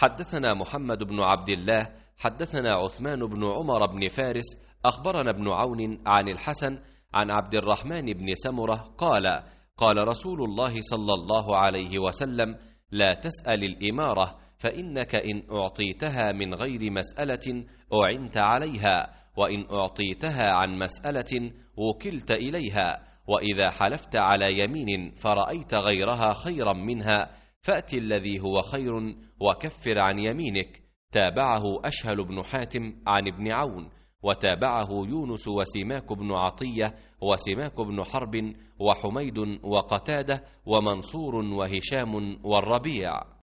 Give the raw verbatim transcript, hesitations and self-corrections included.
حدثنا محمد بن عبد الله حدثنا عثمان بن عمر بن فارس أخبرنا ابن عون عن الحسن عن عبد الرحمن بن سمرة قال قال رسول الله صلى الله عليه وسلم: لا تسأل الإمارة، فإنك إن أعطيتها من غير مسألة أعنت عليها، وإن أعطيتها عن مسألة وكلت إليها، وإذا حلفت على يمين فرأيت غيرها خيرا منها فأت الذي هو خير وكفر عن يمينك. تابعه أشهل بن حاتم عن ابن عون، وتابعه يونس وسماك بن عطية وسماك بن حرب وحميد وقتادة ومنصور وهشام والربيع.